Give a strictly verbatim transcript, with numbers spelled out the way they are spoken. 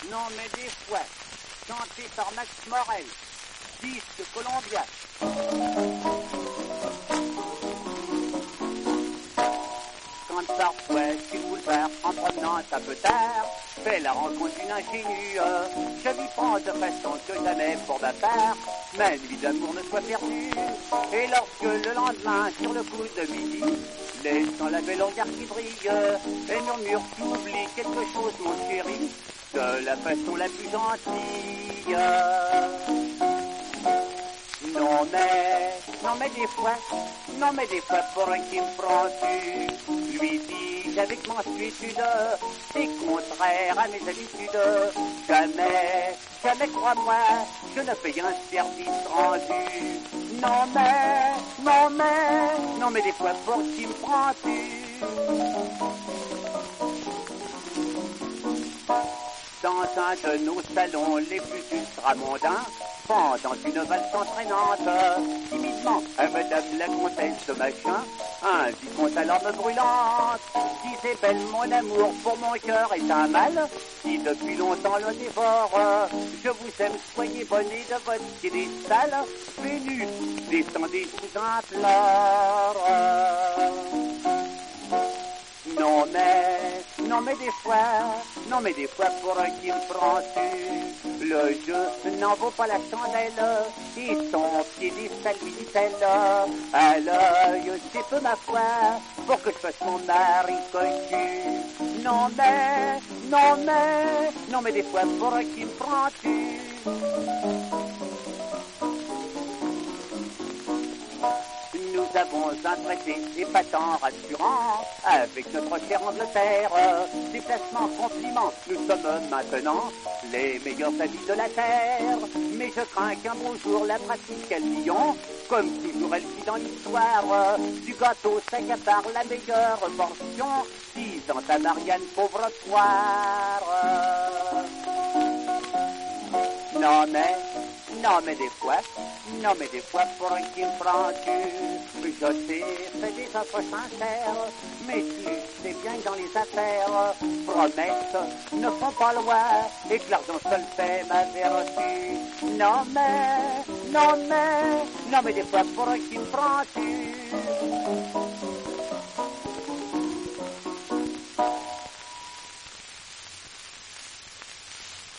Non mais des fois, chanté par Max Morel, disque Columbia. Quand parfois sur le boulevard, en promenant un peu tard, fais la rencontre d'une inconnue. Je lui prends de façon que jamais pour ma part, ma nuit d'amour ne soit perdue. Et lorsque le lendemain, sur le coup de midi, laissant la belle regard qui brille, elle murmure, tu oublies quelque chose mon chéri, de la façon la plus gentille. Non mais, non mais des fois, non mais des fois pour qui me prends-tu? Lui dis-je avec mansuétude, c'est contraire à mes habitudes. Jamais, jamais crois-moi, je ne fais un service rendu. Non mais, non mais, non mais des fois pour qui me prends-tu? Dans un de nos salons les plus ultramondains, pendant une valse entraînante, timidement, à madame la comtesse de machin, indiquant à l'âme brûlante, disait belle mon amour, pour mon cœur est un mal, qui depuis longtemps le dévore. Je vous aime, soyez bonne et de votre piédestal, Vénus, descendez sous un pleur. Non mais, non mais des fois, non mais des fois pour un qui me prends-tu? Le jeu n'en vaut pas la chandelle, et ton piédestal lui dit-elle, à l'œil c'est peu ma foi, pour que je fasse mon mari connu. Non mais, non mais, non mais des fois pour un qui me prends-tu? Nous avons un traité épatant, rassurant, avec notre chère Angleterre. Déplacement, compliment, nous sommes maintenant les meilleurs amis de la terre. Mais je crains qu'un beau jour la pratique à Lyon, comme toujours elle dit dans l'histoire, du gâteau s'accapare la meilleure portion, disant à Marianne pauvre poire. Non mais, non mais des fois, non mais des fois pour qui me prends-tu? Je t'ai fait des offres sincères, mais tu sais bien que dans les affaires, promesses ne font pas loi, et que l'argent seul fait ma vertu. Non mais, non mais, non mais des fois pour qui me prends-tu?